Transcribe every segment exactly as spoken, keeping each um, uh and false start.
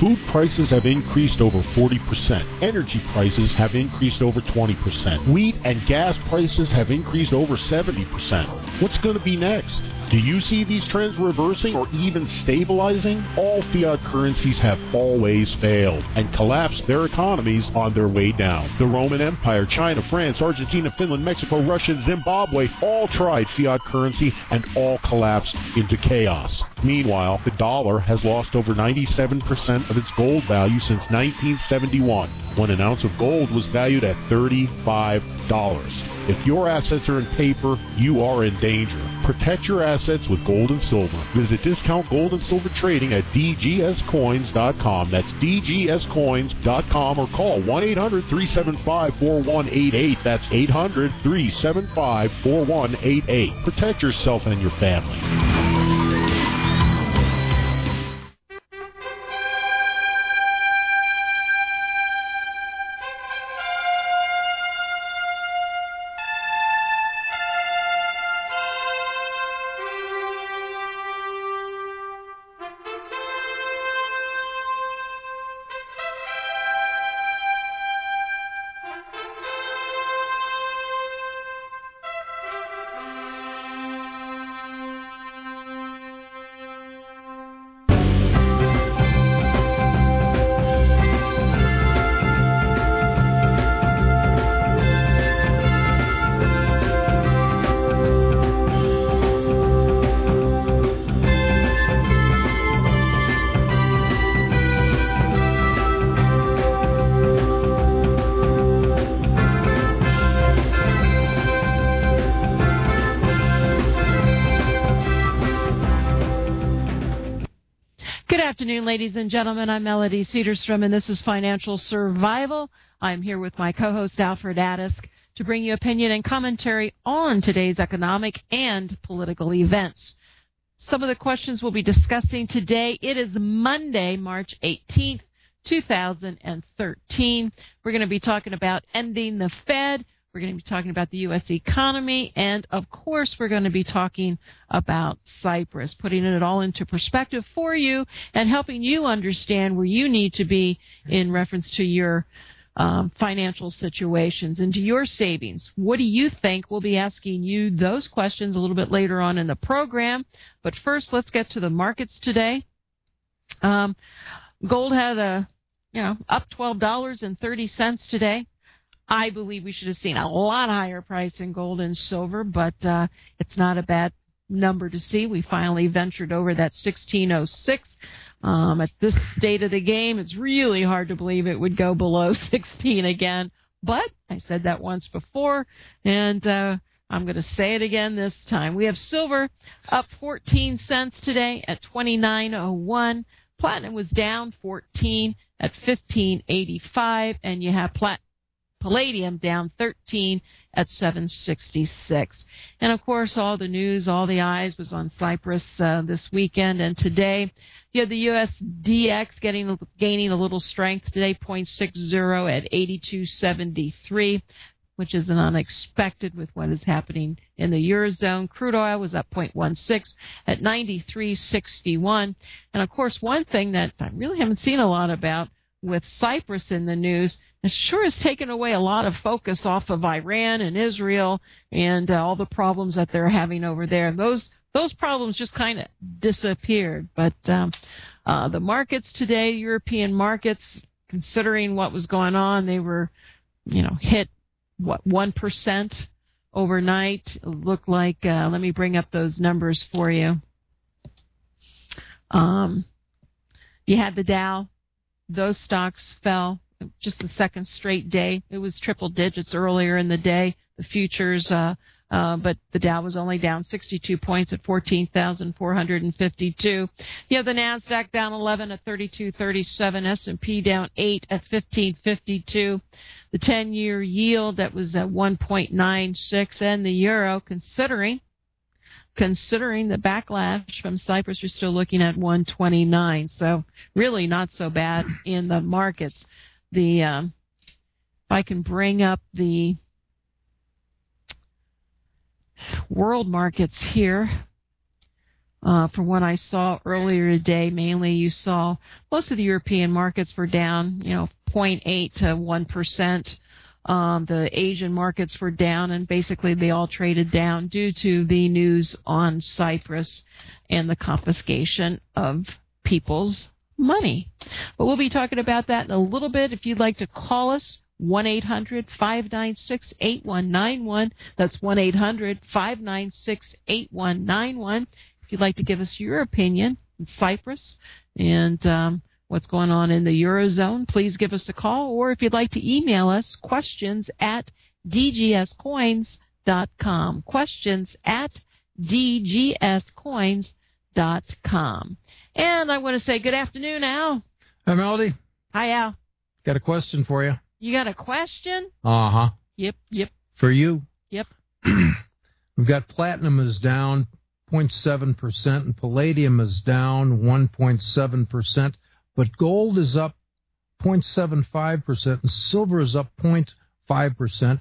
Food prices have increased over forty percent. Energy prices have increased over twenty percent. Wheat and gas prices have increased over seventy percent. What's going to be next? Do you see these trends reversing or even stabilizing? All fiat currencies have always failed and collapsed their economies on their way down. The Roman Empire, China, France, Argentina, Finland, Mexico, Russia, and Zimbabwe all tried fiat currency and all collapsed into chaos. Meanwhile, the dollar has lost over ninety-seven percent of its gold value since nineteen seventy-one, when an ounce of gold was valued at thirty-five dollars. If your assets are in paper, you are in danger. Protect your assets with gold and silver. Visit Discount Gold and Silver Trading at d g s coins dot com. That's d g s coins dot com, or call one eight hundred three seven five four one eight eight. That's eight hundred three seven five four one eight eight. Protect yourself and your family. Ladies and gentlemen, I'm Melody Cedarstrom, and this is Financial Survival. I'm here with my co-host, Alfred Adisk, to bring you opinion and commentary on today's economic and political events. Some of the questions we'll be discussing today. It is Monday, March eighteenth, two thousand thirteen. We're going to be talking about ending the Fed. We're going to be talking about the U S economy, and, of course, we're going to be talking about Cyprus, putting it all into perspective for you and helping you understand where you need to be in reference to your um, financial situations and to your savings. What do you think? We'll be asking you those questions a little bit later on in the program. But first, let's get to the markets today. Um, gold had a, you know, up twelve dollars and thirty cents today. I believe we should have seen a lot higher price in gold and silver, but uh, it's not a bad number to see. We finally ventured over that sixteen oh six. Um, at this state of the game, it's really hard to believe it would go below sixteen again. But I said that once before, and uh, I'm going to say it again this time. We have silver up fourteen cents today at twenty-nine oh one. Platinum was down fourteen at fifteen eighty-five, and you have platinum. Palladium down thirteen at seven sixty-six. And, of course, all the news, all the eyes was on Cyprus uh, this weekend. And today, you have the U S D X getting gaining a little strength today, zero point six zero at eighty-two seventy-three, which is an unexpected with what is happening in the Eurozone. Crude oil was up zero point one six at ninety-three sixty-one. And, of course, one thing that I really haven't seen a lot about with Cyprus in the news, it sure has taken away a lot of focus off of Iran and Israel and uh, all the problems that they're having over there. Those those problems just kind of disappeared. But um, uh, the markets today, European markets, considering what was going on, they were, you know, hit, what, one percent overnight. It looked like, uh, let me bring up those numbers for you. Um, you had the Dow. Those stocks fell just the second straight day. It was triple digits earlier in the day, the futures, uh, uh, but the Dow was only down sixty-two points at fourteen thousand four hundred fifty-two. You have the NASDAQ down eleven at thirty-two thirty-seven, S and P down eight at fifteen fifty-two. The ten-year yield, that was at one point nine six, and the euro, considering Considering the backlash from Cyprus, you're still looking at one twenty-nine. So really not so bad in the markets. The um, if I can bring up the world markets here, Uh, from what I saw earlier today, mainly you saw most of the European markets were down, you know, zero point eight to one percent. Um, the Asian markets were down, and basically they all traded down due to the news on Cyprus and the confiscation of people's money. But we'll be talking about that in a little bit. If you'd like to call us, one eight hundred five nine six eight one nine one. That's one eight hundred five nine six eight one nine one. If you'd like to give us your opinion on Cyprus and um, what's going on in the Eurozone, please give us a call. Or if you'd like to email us, questions at d g s coins dot com. Questions at d g s coins dot com. And I want to say good afternoon, Al. Hi, Melody. Hi, Al. Got a question for you. You got a question? Uh-huh. Yep, yep. For you. Yep. We've got platinum is down zero point seven percent and palladium is down one point seven percent, but gold is up zero point seven five percent and silver is up zero point five percent.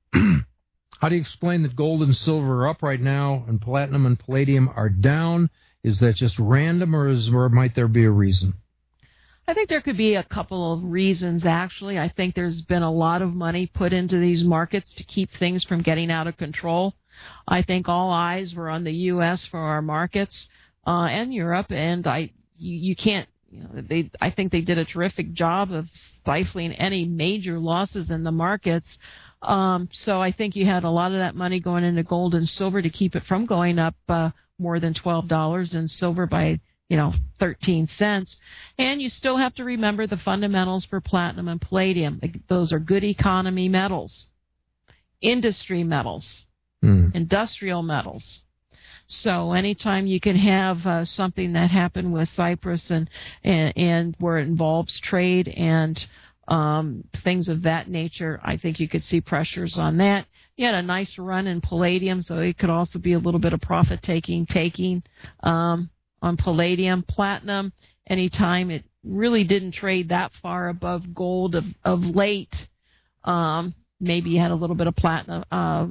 How do you explain that gold and silver are up right now and platinum and palladium are down? Is that just random, or, is, or might there be a reason? I think there could be a couple of reasons, actually. I think there's been a lot of money put into these markets to keep things from getting out of control. I think all eyes were on the U S for our markets uh, and Europe, and I you, you can't. You know, they I think they did a terrific job of stifling any major losses in the markets. Um, so I think you had a lot of that money going into gold and silver to keep it from going up uh, more than twelve dollars, and silver by you know, thirteen cents. And you still have to remember the fundamentals for platinum and palladium. Those are good economy metals, industry metals, mm. industrial metals. So anytime you can have uh, something that happened with Cyprus and, and, and where it involves trade and um, things of that nature, I think you could see pressures on that. You had a nice run in palladium, so it could also be a little bit of profit-taking, taking, um, on palladium. Platinum, anytime it really didn't trade that far above gold of, of late, um, maybe you had a little bit of platinum, uh,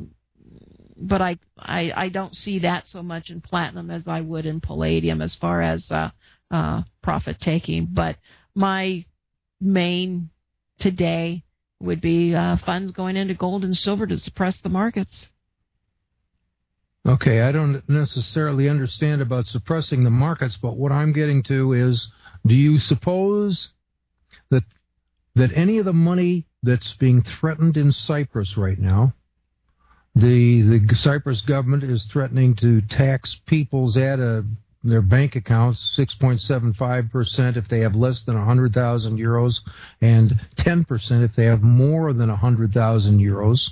but I, I I don't see that so much in platinum as I would in palladium as far as uh, uh, profit taking. But my main today would be uh, funds going into gold and silver to suppress the markets. Okay, I don't necessarily understand about suppressing the markets, but what I'm getting to is, do you suppose that that any of the money that's being threatened in Cyprus right now, the the Cyprus government is threatening to tax people's at a, their bank accounts six point seven five percent if they have less than one hundred thousand euros and ten percent if they have more than one hundred thousand euros.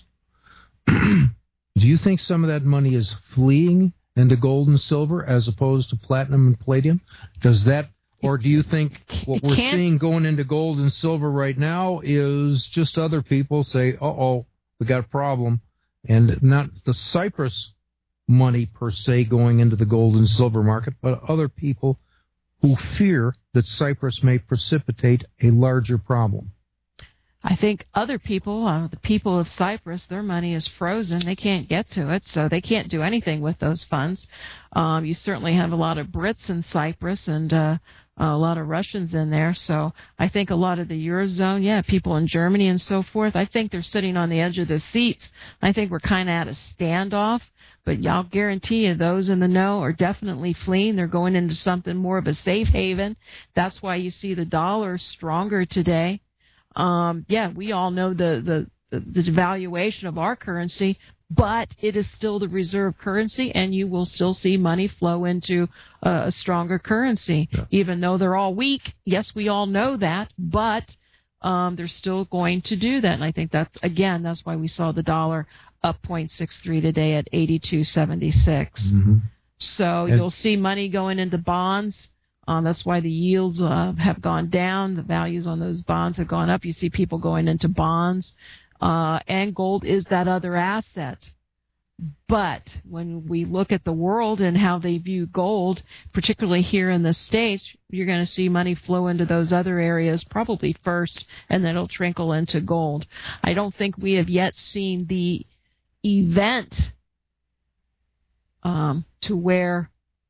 Do you think some of that money is fleeing into gold and silver as opposed to platinum and palladium? Does that, or do you think what we're seeing going into gold and silver right now is just other people say, uh-oh, we got a problem, and not the Cyprus money per se going into the gold and silver market, but other people who fear that Cyprus may precipitate a larger problem? I think other people, uh, the people of Cyprus, their money is frozen. They can't get to it, so they can't do anything with those funds. Um, you certainly have a lot of Brits in Cyprus and uh, a lot of Russians in there. So I think a lot of the Eurozone, yeah, people in Germany and so forth, I think they're sitting on the edge of their seats. I think we're kind of at a standoff. But y'all guarantee you those in the know are definitely fleeing. They're going into something more of a safe haven. That's why you see the dollar stronger today. Um, yeah, we all know the, the, the devaluation of our currency, but it is still the reserve currency, and you will still see money flow into uh, a stronger currency, yeah. Even though they're all weak. Yes, we all know that, but um, they're still going to do that. And I think that's, again, that's why we saw the dollar up zero point six three today at eighty-two seventy-six. Mm-hmm. So and you'll see money going into bonds. Um, that's why the yields uh, have gone down. The values on those bonds have gone up. You see people going into bonds. Uh, and gold is that other asset. But when we look at the world and how they view gold, particularly here in the States, you're going to see money flow into those other areas probably first, and then it'll trickle into gold. I don't think we have yet seen the event um, to where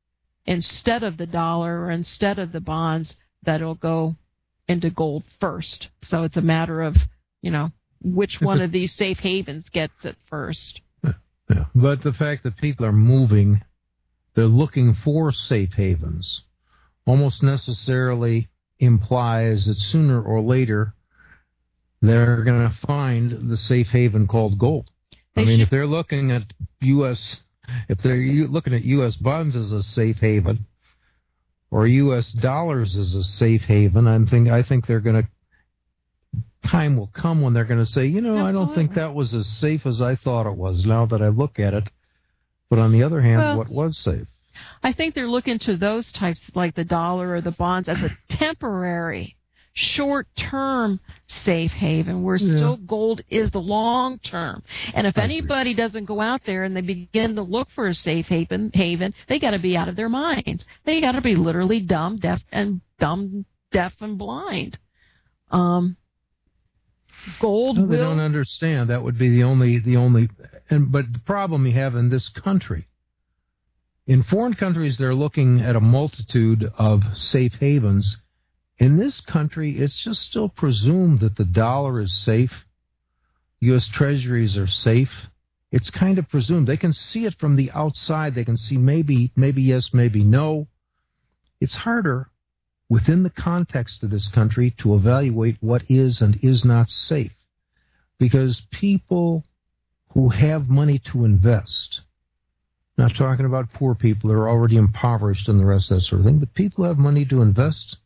instead of the dollar or instead of the bonds, that it'll go into gold first. So it's a matter of, you know, which one of these safe havens gets it first. Yeah. But the fact that people are moving, they're looking for safe havens, almost necessarily implies that sooner or later they're going to find the safe haven called gold. They I mean, should. If they're looking at U S, if they're looking at U S bonds as a safe haven, or U S dollars as a safe haven, I'm think I think they're going to. Time will come when they're going to say, you know, Absolutely. I don't think that was as safe as I thought it was. Now that I look at it, but on the other hand, well, what was safe? I think they're looking to those types, like the dollar or the bonds, as a temporary, short-term safe haven, where yeah. still gold is the long-term. And if I anybody agree. doesn't go out there and they begin to look for a safe haven, haven, they got to be out of their minds. They got to be literally dumb, deaf, and dumb, deaf, and blind. Um, gold. No, they will... don't understand. That would be the only, the only. And but the problem you have in this country. In foreign countries, they're looking at a multitude of safe havens. In this country, it's just still presumed that the dollar is safe. U S treasuries are safe. It's kind of presumed. They can see it from the outside. They can see maybe, maybe yes, maybe no. It's harder within the context of this country to evaluate what is and is not safe. Because people who have money to invest, not talking about poor people who are already impoverished and the rest of that sort of thing, but people who have money to invest,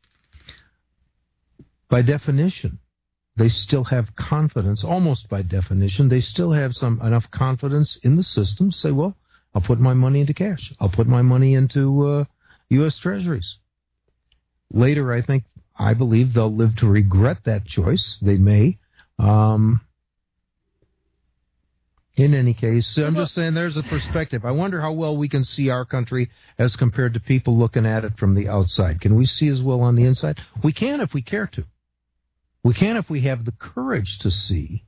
by definition, they still have confidence. Almost by definition, they still have some enough confidence in the system to say, well, I'll put my money into cash. I'll put my money into uh, U S treasuries. Later, I think, I believe they'll live to regret that choice. They may. Um, in any case, I'm just saying there's a perspective. I wonder how well we can see our country as compared to people looking at it from the outside. Can we see as well on the inside? We can if we care to. We can if we have the courage to see.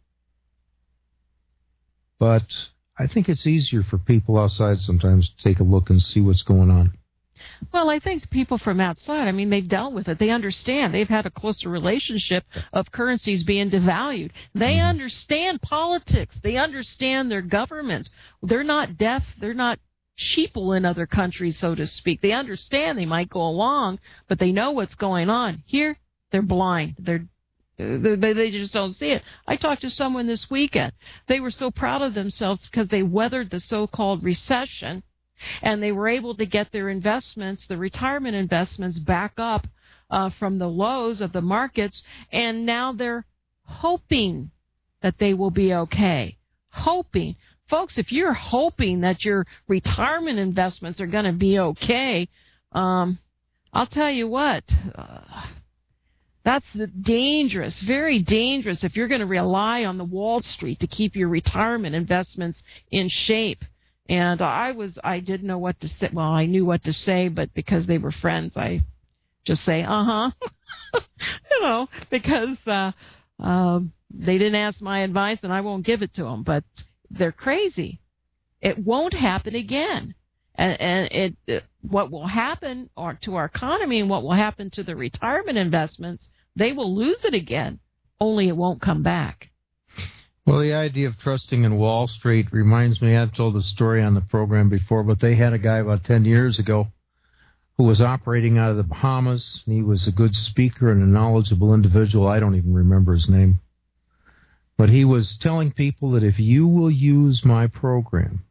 But I think it's easier for people outside sometimes to take a look and see what's going on. Well, I think people from outside, I mean, they've dealt with it. They understand. They've had a closer relationship of currencies being devalued. They mm-hmm. understand politics. They understand their governments. They're not deaf. They're not sheeple in other countries, so to speak. They understand. They might go along, but they know what's going on. Here, they're blind. They're They, they just don't see it. I talked to someone this weekend. They were so proud of themselves because they weathered the so-called recession, and they were able to get their investments, the retirement investments, back up uh, from the lows of the markets, and now they're hoping that they will be okay. Hoping. Folks, if you're hoping that your retirement investments are going to be okay, um, I'll tell you what, uh, that's dangerous, very dangerous if you're going to rely on the Wall Street to keep your retirement investments in shape. And I was, I didn't know what to say. Well, I knew what to say, but because they were friends, I just say, uh-huh, you know, because uh, uh, they didn't ask my advice and I won't give it to them. But they're crazy. It won't happen again. And, and it, it, what will happen or to our economy and what will happen to the retirement investments, they will lose it again, only it won't come back. Well, the idea of trusting in Wall Street reminds me, I've told the story on the program before, but they had a guy about ten years ago who was operating out of the Bahamas. He was a good speaker and a knowledgeable individual. I don't even remember his name. But he was telling people that if you will use my program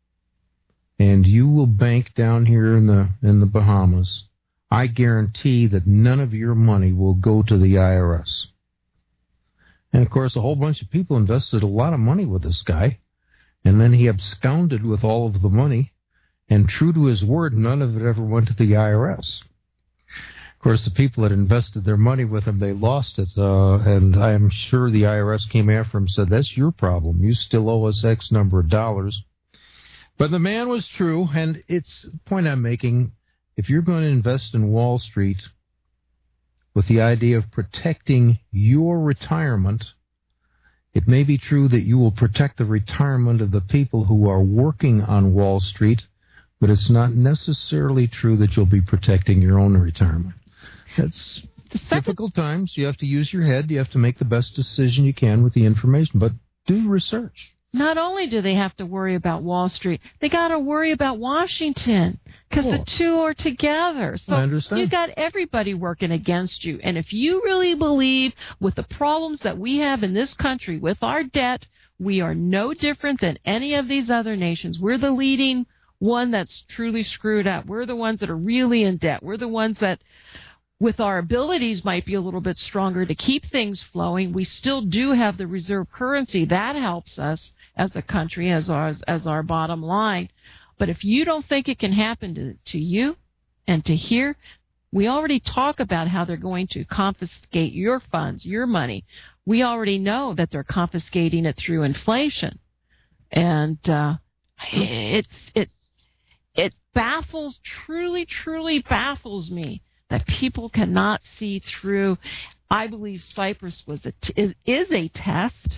and you will bank down here in the in the Bahamas, I guarantee that none of your money will go to the I R S. And, of course, a whole bunch of people invested a lot of money with this guy, and then he absconded with all of the money, and true to his word, none of it ever went to the I R S. Of course, the people that invested their money with him, they lost it, uh, and I am sure the I R S came after him and said, that's your problem. You still owe us X number of dollars. But the man was true, and it's the point I'm making. If you're going to invest in Wall Street with the idea of protecting your retirement, it may be true that you will protect the retirement of the people who are working on Wall Street, but it's not necessarily true that you'll be protecting your own retirement. That's difficult times. You have to use your head. You have to make the best decision you can with the information, but do research. Not only do they have to worry about Wall Street, they got to worry about Washington because Cool. the two are together. So I understand. you got everybody working against you. And if you really believe with the problems that we have in this country with our debt, we are no different than any of these other nations. We're the leading one that's truly screwed up. We're the ones that are really in debt. We're the ones that, with our abilities, might be a little bit stronger to keep things flowing. We still do have the reserve currency. That helps us as a country, as our, as our bottom line. But if you don't think it can happen to, to you and to here, we already talk about how they're going to confiscate your funds, your money. We already know that they're confiscating it through inflation. And uh, it's, it, it baffles, truly, truly baffles me that people cannot see through. I believe Cyprus was a t- is, is a test.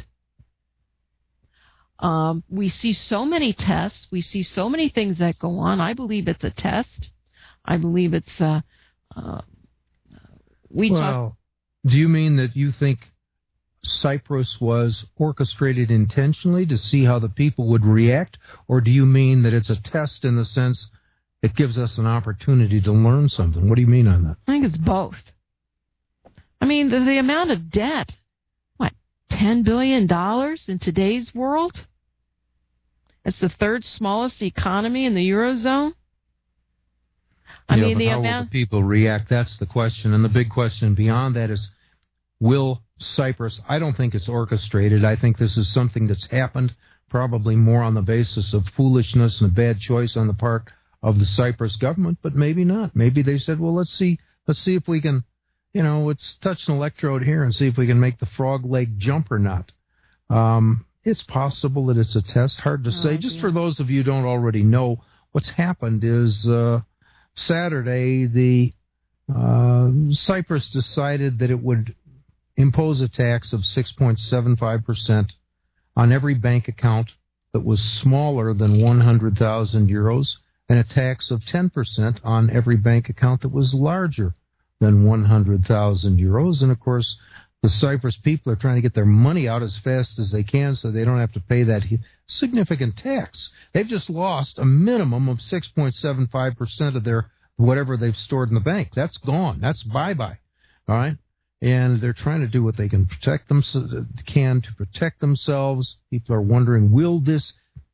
Um, we see so many tests. We see so many things that go on. I believe it's a test. I believe it's uh, uh, we well, talk. Do you mean that you think Cyprus was orchestrated intentionally to see how the people would react, or do you mean that it's a test in the sense it gives us an opportunity to learn something? What do you mean on that? I think it's both. I mean, the, the amount of debt, what, ten billion dollars in today's world? It's the third smallest economy in the Eurozone. I yeah, mean, but the how amount. will the people react? That's the question. And the big question beyond that is, will Cyprus, I don't think it's orchestrated. I think this is something that's happened, probably more on the basis of foolishness and a bad choice on the part of the Cyprus government, but maybe not. Maybe they said, well, let's see, let's see if we can, you know, let's touch an electrode here and see if we can make the frog leg jump or not. Um, it's possible that it's a test. Hard to Oh, say. Just yeah. for those of you who don't already know, what's happened is uh, Saturday, the uh, Cyprus decided that it would impose a tax of six point seven five percent on every bank account that was smaller than one hundred thousand euros, and a tax of ten percent on every bank account that was larger than one hundred thousand euros. And, of course, the Cyprus people are trying to get their money out as fast as they can so they don't have to pay that significant tax. They've just lost a minimum of six point seven five percent of their whatever they've stored in the bank. That's gone. That's bye-bye. All right? And they're trying to do what they can protect them can to protect themselves. People are wondering, will this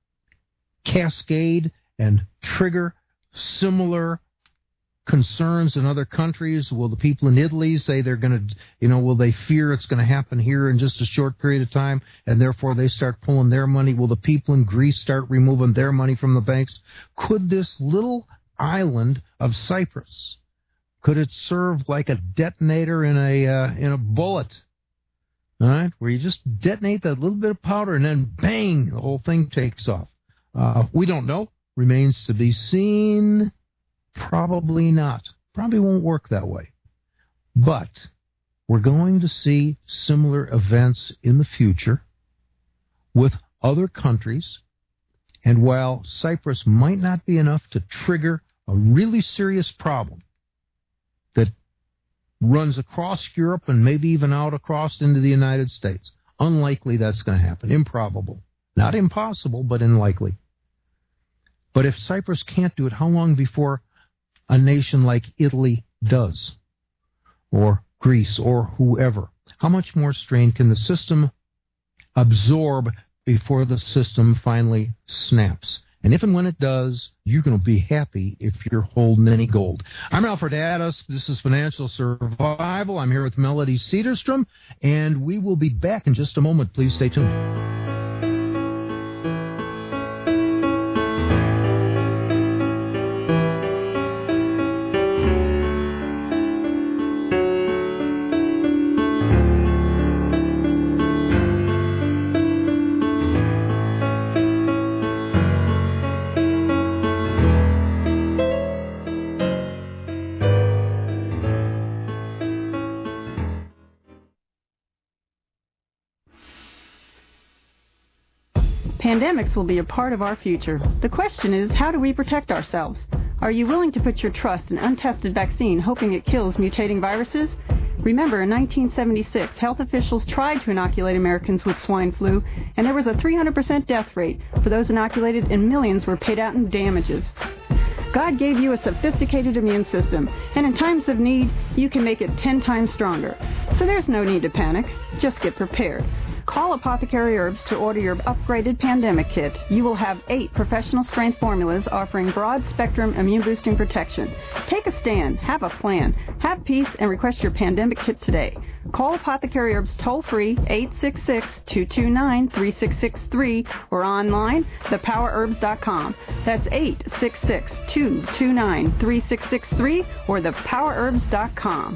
cascade and trigger similar concerns in other countries? Will the people in Italy say they're going to, you know, will they fear it's going to happen here in just a short period of time, and therefore they start pulling their money? Will the people in Greece start removing their money from the banks? Could this little island of Cyprus, could it serve like a detonator in a uh, in a bullet? All right, where you just detonate that little bit of powder and then bang, the whole thing takes off. Uh, we don't know. Remains to be seen. Probably not. Probably won't work that way. But we're going to see similar events in the future with other countries. And while Cyprus might not be enough to trigger a really serious problem that runs across Europe and maybe even out across into the United States, unlikely that's going to happen. Improbable. Not impossible, but unlikely. But if Cyprus can't do it, how long before a nation like Italy does? Or Greece, or whoever? How much more strain can the system absorb before the system finally snaps? And if and when it does, you're going to be happy if you're holding any gold. I'm Alfred Addis. This is Financial Survival. I'm here with Melody Cedarstrom, and we will be back in just a moment. Please stay tuned. Pandemics will be a part of our future. The question is, how do we protect ourselves? Are you willing to put your trust in untested vaccine, hoping it kills mutating viruses? Remember, in nineteen seventy-six, health officials tried to inoculate Americans with swine flu, and there was a three hundred percent death rate for those inoculated, and millions were paid out in damages. God gave you a sophisticated immune system, and in times of need, you can make it ten times stronger. So there's no need to panic. Just get prepared. Call Apothecary Herbs to order your upgraded pandemic kit. You will have eight professional strength formulas offering broad spectrum immune boosting protection. Take a stand, have a plan, have peace, and request your pandemic kit today. Call Apothecary Herbs toll free eight six six, two two nine, three six six three or online the power herbs dot com. That's eight six six, two two nine, three six six three or the power herbs dot com.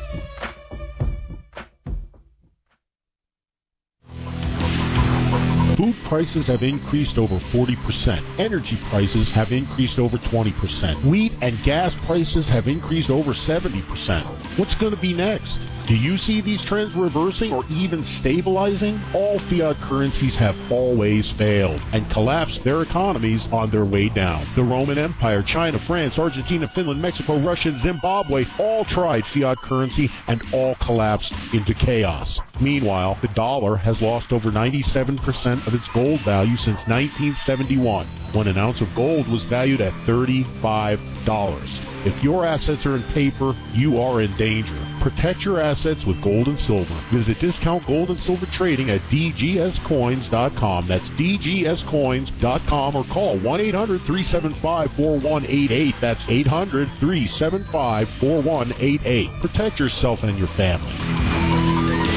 Food prices have increased over forty percent. Energy prices have increased over twenty percent. Wheat and gas prices have increased over seventy percent. What's going to be next? Do you see these trends reversing or even stabilizing? All fiat currencies have always failed and collapsed their economies on their way down. The Roman Empire, China, France, Argentina, Finland, Mexico, Russia, and Zimbabwe all tried fiat currency and all collapsed into chaos. Meanwhile, the dollar has lost over ninety-seven percent of its gold value since nineteen seventy-one, when an ounce of gold was valued at thirty-five dollars. If your assets are in paper, you are in danger. Protect your assets with gold and silver. Visit Discount Gold and Silver Trading at d g s coins dot com. That's d g s coins dot com or call one eight hundred, three seven five, four one eight eight. That's eight hundred, three seven five, four one eight eight. Protect yourself and your family.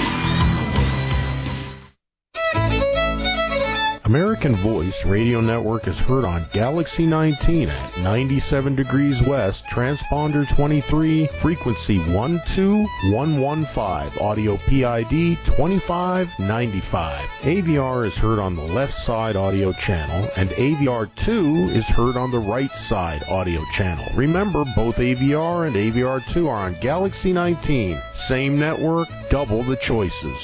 American Voice Radio Network is heard on Galaxy nineteen at ninety-seven degrees west, transponder twenty-three, frequency one two one one five, audio P I D twenty-five ninety-five. A V R is heard on the left side audio channel, and A V R two is heard on the right side audio channel. Remember, both A V R and A V R two are on Galaxy nineteen. Same network, double the choices.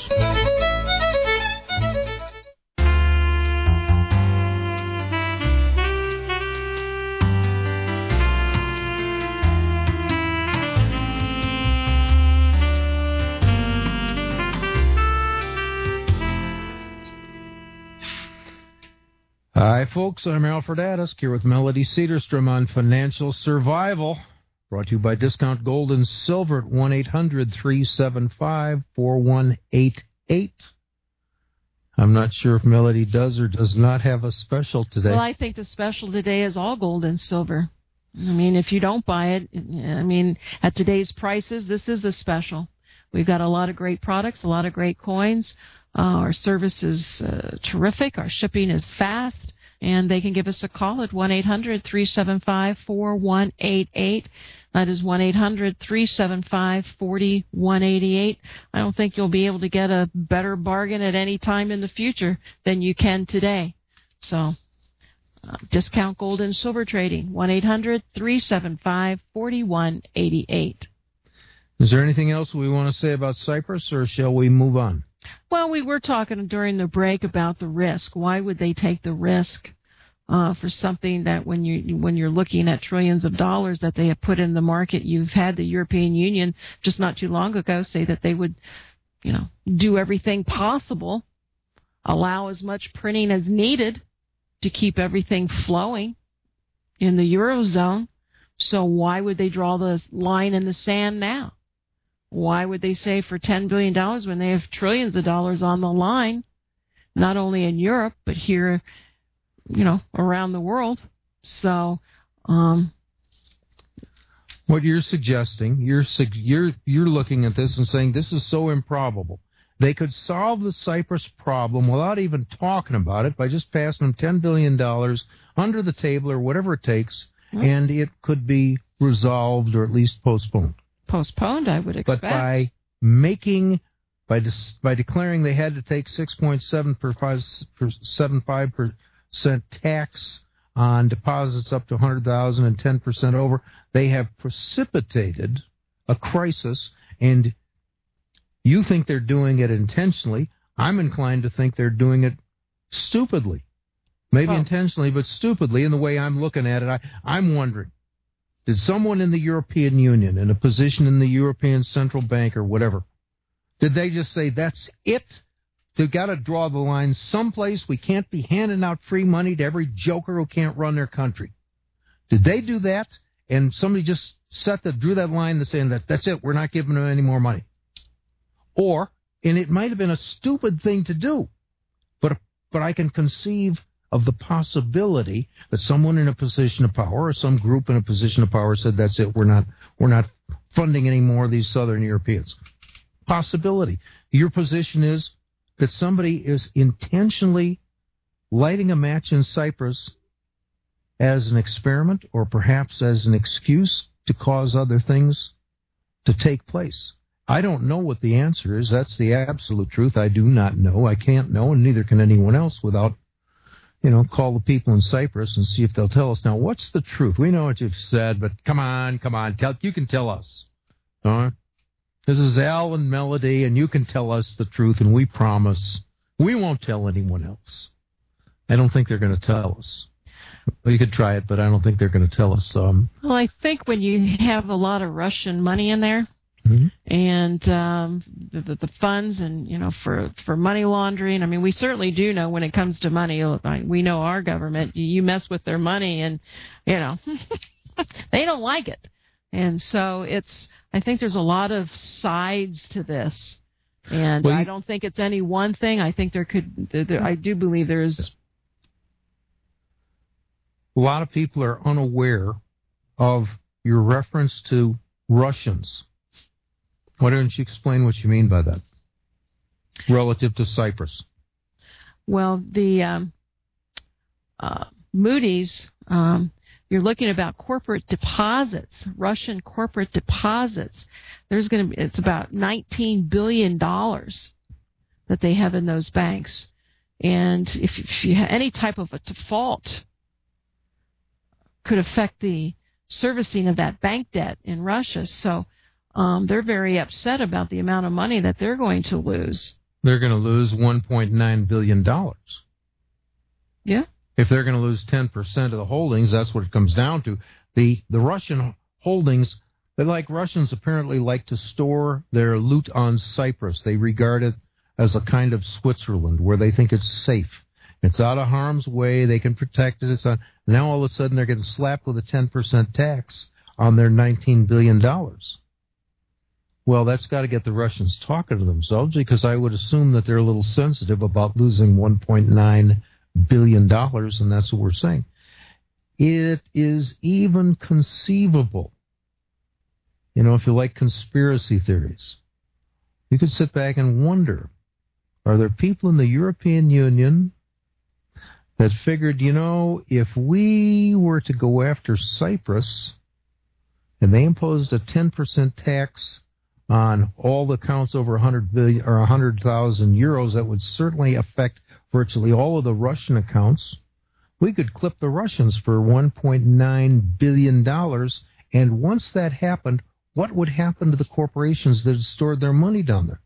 Hi, folks. I'm Alfred Addisk here with Melody Cedarstrom on Financial Survival. Brought to you by Discount Gold and Silver at one eight hundred, three seven five, four one eight eight. I'm not sure if Melody does or does not have a special today. Well, I think the special today is all gold and silver. I mean, if you don't buy it, I mean, at today's prices, this is a special. We've got a lot of great products, a lot of great coins. Uh, our service is uh, terrific. Our shipping is fast. And they can give us a call at one eight hundred, three seven five, four one eight eight. That is one eight hundred, three seven five, four one eight eight. I don't think you'll be able to get a better bargain at any time in the future than you can today. So, uh, Discount Gold and Silver Trading, one eight hundred, three seven five, four one eight eight. Is there anything else we want to say about Cyprus, or shall we move on? Well, we were talking during the break about the risk. Why would they take the risk uh, for something that when you when you're looking at trillions of dollars that they have put in the market? You've had the European Union just not too long ago say that they would, you know, do everything possible, allow as much printing as needed to keep everything flowing in the Eurozone. So why would they draw the line in the sand now? Why would they say for ten billion dollars when they have trillions of dollars on the line, not only in Europe, but here, you know, around the world? So, um, what you're suggesting, you're you're you're looking at this and saying this is so improbable. They could solve the Cyprus problem without even talking about it by just passing them ten billion dollars under the table or whatever it takes, mm-hmm. and it could be resolved or at least postponed. Postponed, I would expect. But by making, by dis, by declaring they had to take six point seven five percent tax on deposits up to one hundred thousand dollars and ten percent over, they have precipitated a crisis, and you think they're doing it intentionally. I'm inclined to think they're doing it stupidly. Maybe Oh. intentionally, but stupidly in the way I'm looking at it. I, I'm wondering, did someone in the European Union, in a position in the European Central Bank or whatever, did they just say, that's it? They've got to draw the line someplace. We can't be handing out free money to every joker who can't run their country. Did they do that? And somebody just set the, drew that line and saying that that's it, we're not giving them any more money. Or, and it might have been a stupid thing to do, but but I can conceive of the possibility that someone in a position of power or some group in a position of power said, that's it, we're not we're not funding any more of these Southern Europeans. Possibility. Your position is that somebody is intentionally lighting a match in Cyprus as an experiment or perhaps as an excuse to cause other things to take place. I don't know what the answer is. That's the absolute truth. I do not know. I can't know, and neither can anyone else without, you know, call the people in Cyprus and see if they'll tell us. Now, what's the truth? We know what you've said, but come on, come on. Tell, you can tell us. All right? This is Al and Melody, and you can tell us the truth, and we promise we won't tell anyone else. I don't think they're going to tell us. Well, you could try it, but I don't think they're going to tell us. Um, Well, I think when you have a lot of Russian money in there, mm-hmm. and um, the, the, the funds and, you know, for, for money laundering, I mean, we certainly do know when it comes to money, we know our government, you mess with their money and, you know, they don't like it. And so it's, I think there's a lot of sides to this. And well, you, I don't think it's any one thing. I think there could, there, I do believe there is. A lot of people are unaware of your reference to Russians. Why don't you explain what you mean by that relative to Cyprus? Well, the um, uh, Moody's, um, you're looking about corporate deposits, Russian corporate deposits. There's going to be, it's about nineteen billion dollars that they have in those banks. And if, if you have any type of a default, could affect the servicing of that bank debt in Russia. So um, they're very upset about the amount of money that they're going to lose. They're going to lose one point nine billion dollars. Yeah. If they're going to lose ten percent of the holdings, that's what it comes down to. The the Russian holdings, they like Russians apparently like to store their loot on Cyprus. They regard it as a kind of Switzerland where they think it's safe. It's out of harm's way. They can protect it. It's on. Now all of a sudden they're getting slapped with a ten percent tax on their nineteen billion dollars. Well, that's got to get the Russians talking to themselves, because I would assume that they're a little sensitive about losing one point nine billion dollars, and that's what we're saying. It is even conceivable, you know, if you like conspiracy theories, you could sit back and wonder, are there people in the European Union that figured, you know, if we were to go after Cyprus and they imposed a ten percent tax on all the accounts over one hundred billion or one hundred thousand euros, that would certainly affect virtually all of the Russian accounts. We could clip the Russians for one point nine billion dollars, and once that happened, what would happen to the corporations that had stored their money down there?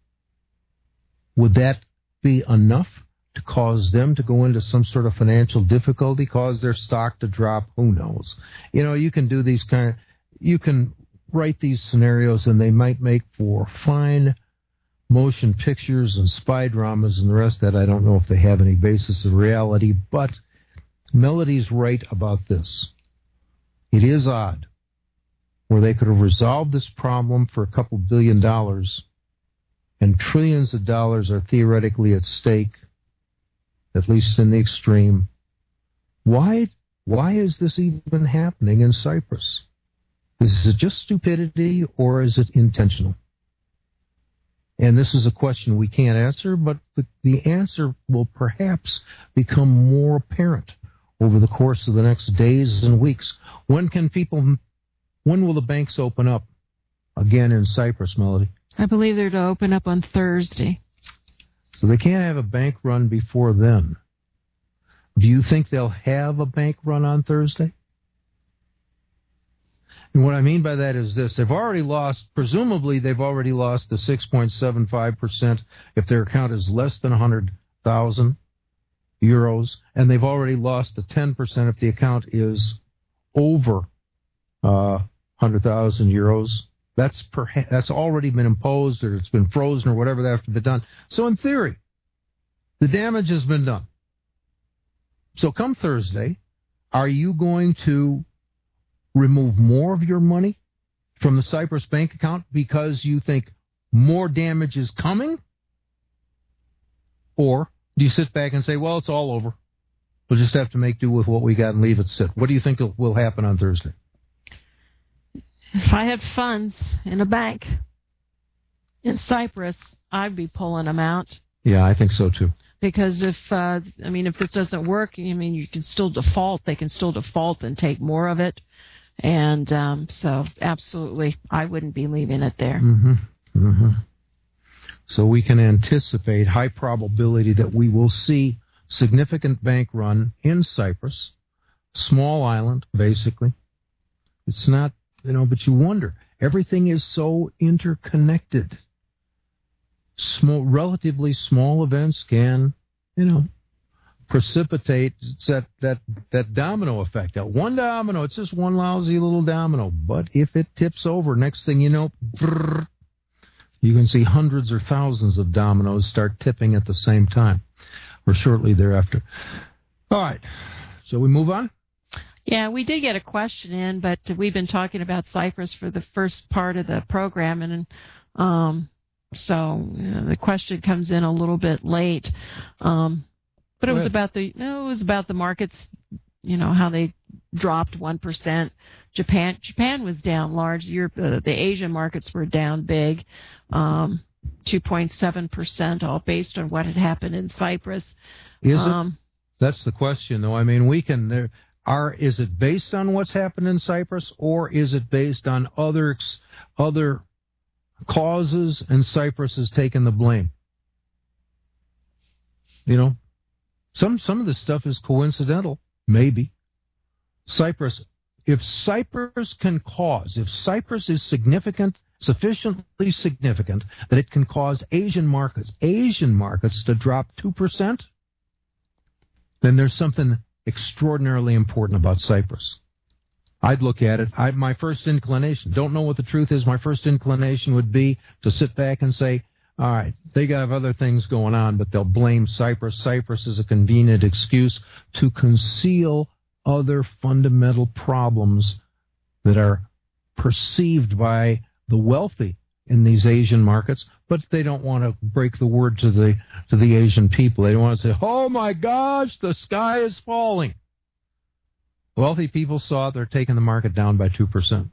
Would that be enough to cause them to go into some sort of financial difficulty, cause their stock to drop? Who knows? You know, you can do these kind of, you can write these scenarios, and they might make for fine motion pictures and spy dramas and the rest of that. I don't know if they have any basis of reality, but Melody's right about this. It is odd where they could have resolved this problem for a couple billion dollars, and trillions of dollars are theoretically at stake, at least in the extreme. Why, why is this even happening in Cyprus? Is it just stupidity, or is it intentional? And this is a question we can't answer, but the, the answer will perhaps become more apparent over the course of the next days and weeks. When can people, when will the banks open up again in Cyprus, Melody? I believe they're to open up on Thursday. So they can't have a bank run before then. Do you think they'll have a bank run on Thursday? And what I mean by that is this. They've already lost, presumably they've already lost the six point seven five percent if their account is less than one hundred thousand. euros, and they've already lost the ten percent if the account is over uh, one hundred thousand euros. That's per, that's already been imposed, or it's been frozen, or whatever that has to be done. So in theory, the damage has been done. So come Thursday, are you going to remove more of your money from the Cyprus bank account because you think more damage is coming? Or do you sit back and say, well, it's all over. We'll just have to make do with what we got and leave it sit? What do you think will happen on Thursday? If I had funds in a bank in Cyprus, I'd be pulling them out. Yeah, I think so too. Because if, uh, I mean, if this doesn't work, I mean, you can still default. They can still default and take more of it. And um, so, absolutely, I wouldn't be leaving it there. Mm-hmm. Mm-hmm. So we can anticipate high probability that we will see significant bank run in Cyprus, small island, basically. It's not, you know, but you wonder. Everything is so interconnected. Small, relatively small events can, you know, precipitate it's that, that, that domino effect. That one domino, it's just one lousy little domino. But if it tips over, next thing you know, brrr, you can see hundreds or thousands of dominoes start tipping at the same time or shortly thereafter. All right. Shall we move on? Yeah, we did get a question in, but we've been talking about Cyprus for the first part of the program, and um, so you know, the question comes in a little bit late. Um, but it was about the no, it was about the markets. You know how they dropped one percent. Japan Japan was down large. Europe, uh, the Asian markets were down big, um, two point seven percent, all based on what had happened in Cyprus. Is um, it? That's the question, though. I mean, we can. There are. Is it based on what's happened in Cyprus, or is it based on other other causes, and Cyprus has taken the blame? You know, some some of this stuff is coincidental, maybe. Cyprus. If Cyprus can cause, if Cyprus is significant, sufficiently significant, that it can cause Asian markets, Asian markets to drop two percent, then there's something extraordinarily important about Cyprus. I'd look at it, I, my first inclination, don't know what the truth is, my first inclination would be to sit back and say, all right, they got other things going on, but they'll blame Cyprus. Cyprus is a convenient excuse to conceal other fundamental problems that are perceived by the wealthy in these Asian markets, but they don't want to break the word to the to the Asian people. They don't want to say, oh my gosh, the sky is falling. Wealthy people saw it, they're taking the market down by two percent.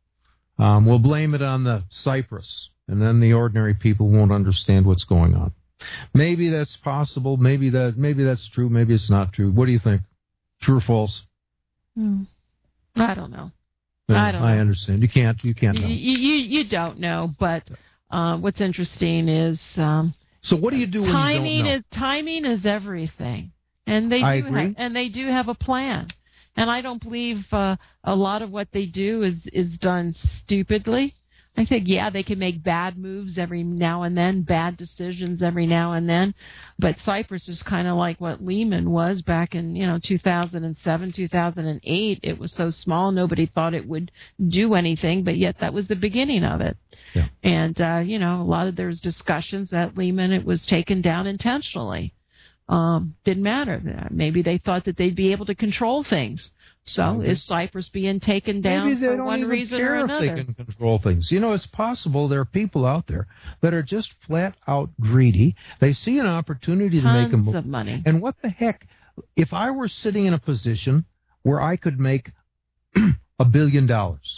Um, we'll blame it on the Cyprus, and then the ordinary people won't understand what's going on. Maybe that's possible, maybe that maybe that's true, maybe it's not true. What do you think? True or false? Hmm. I don't know. Yeah, I don't. I know. understand. You can't. You can't know. You you, you don't know. But uh, what's interesting is. Um, so what do you do when timing you don't know? is timing is everything, and they I do agree. Ha- and they do have a plan. And I don't believe uh, a lot of what they do is is done stupidly. I think, yeah, they can make bad moves every now and then, bad decisions every now and then. But Cyprus is kind of like what Lehman was back in, you know, two thousand seven, two thousand eight. It was so small, nobody thought it would do anything, but yet that was the beginning of it. Yeah. And, uh, you know, a lot of there's discussions that Lehman, it was taken down intentionally. Um, didn't matter. Maybe they thought that they'd be able to control things. So Maybe. is Cyprus being taken down Maybe they for don't one even reason care or if another? they can control things. You know, it's possible there are people out there that are just flat out greedy. They see an opportunity to Tons make a move. of money. And what the heck? If I were sitting in a position where I could make a billion dollars,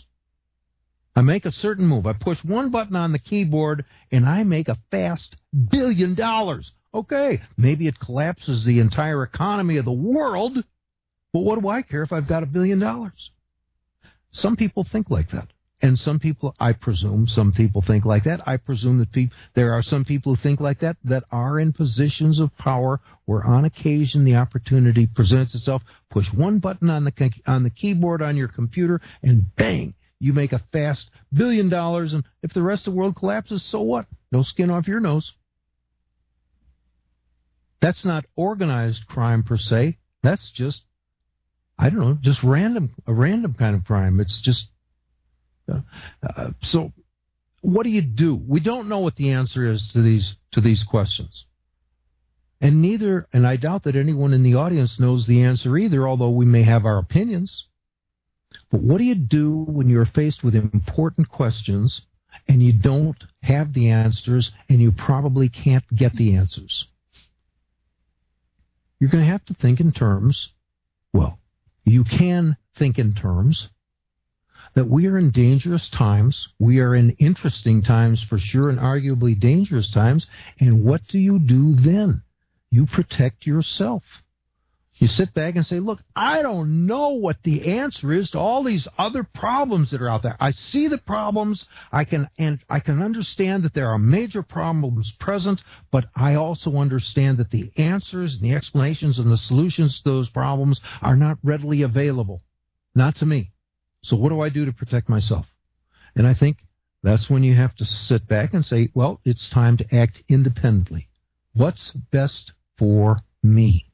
I make a certain move. I push one button on the keyboard and I make a fast billion dollars. Okay, maybe it collapses the entire economy of the world. But what do I care if I've got a billion dollars? Some people think like that. And some people, I presume, some people think like that. I presume that pe- there are some people who think like that, that are in positions of power where on occasion the opportunity presents itself. Push one button on the on the keyboard on your computer and bang, you make a fast billion dollars. And if the rest of the world collapses, so what? No skin off your nose. That's not organized crime per se. That's just, I don't know, just random, a random kind of crime. It's just, uh, uh, so what do you do? We don't know what the answer is to these to these questions. And neither, and I doubt that anyone in the audience knows the answer either, although we may have our opinions. But what do you do when you're faced with important questions and you don't have the answers and you probably can't get the answers? You're going to have to think in terms, well, you can think in terms that we are in dangerous times. We are in interesting times for sure, and arguably dangerous times. And what do you do then? You protect yourself. You sit back and say, look, I don't know what the answer is to all these other problems that are out there. I see the problems. I can and I can understand that there are major problems present, but I also understand that the answers and the explanations and the solutions to those problems are not readily available. Not to me. So what do I do to protect myself? And I think that's when you have to sit back and say, well, it's time to act independently. What's best for me?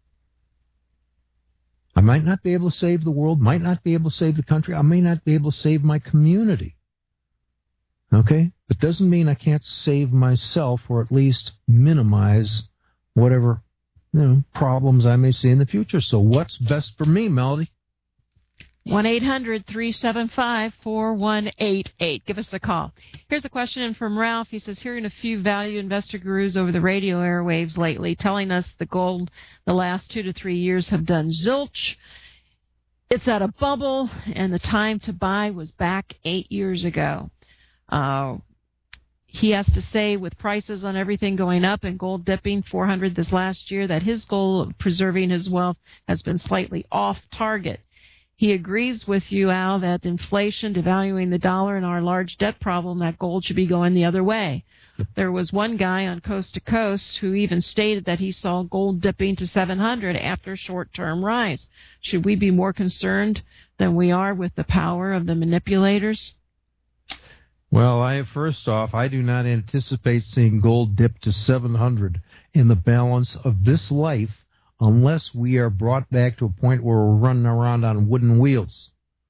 I might not be able to save the world, might not be able to save the country, I may not be able to save my community. Okay? But doesn't mean I can't save myself or at least minimize whatever, you know, problems I may see in the future. So what's best for me, Melody? one eight hundred three seven five four one eight eight. Give us a call. Here's a question from Ralph. He says, hearing a few value investor gurus over the radio airwaves lately telling us the gold the last two to three years have done zilch. It's at a bubble, and the time to buy was back eight years ago. Uh, he has to say, with prices on everything going up and gold dipping four hundred this last year, that his goal of preserving his wealth has been slightly off target. He agrees with you, Al, that inflation, devaluing the dollar, and our large debt problem, that gold should be going the other way. There was one guy on Coast to Coast who even stated that he saw gold dipping to seven hundred after a short-term rise. Should we be more concerned than we are with the power of the manipulators? Well, I first off, I do not anticipate seeing gold dip to seven hundred in the balance of this life, unless we are brought back to a point where we're running around on wooden wheels.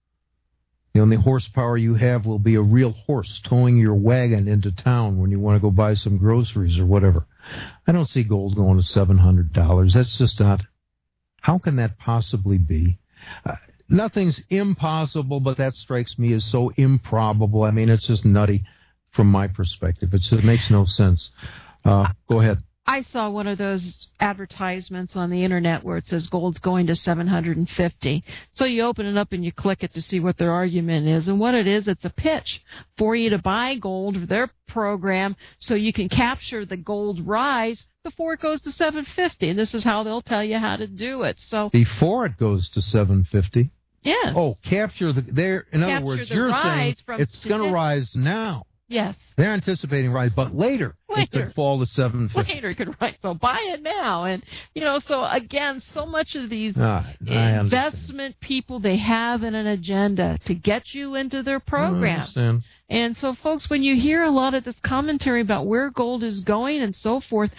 The only horsepower you have will be a real horse towing your wagon into town when you want to go buy some groceries or whatever. I don't see gold going to seven hundred dollars. That's just not... How can that possibly be? Uh, nothing's impossible, but that strikes me as so improbable. I mean, it's just nutty from my perspective. It just makes no sense. Uh, go ahead. I saw one of those advertisements on the internet where it says gold's going to seven hundred fifty. So you open it up and you click it to see what their argument is. And what it is, it's a pitch for you to buy gold for their program so you can capture the gold rise before it goes to seven fifty. And this is how they'll tell you how to do it. So before it goes to seven fifty? Yeah. Oh, capture the there. In capture other words, the you're rise saying from it's going to rise now. Yes. They're anticipating rise, but later, later it could fall to seven fifty. Later it could rise. So buy it now. And, you know, so again, so much of these ah, investment people, they have an agenda to get you into their program. I understand. And so, folks, when you hear a lot of this commentary about where gold is going and so forth,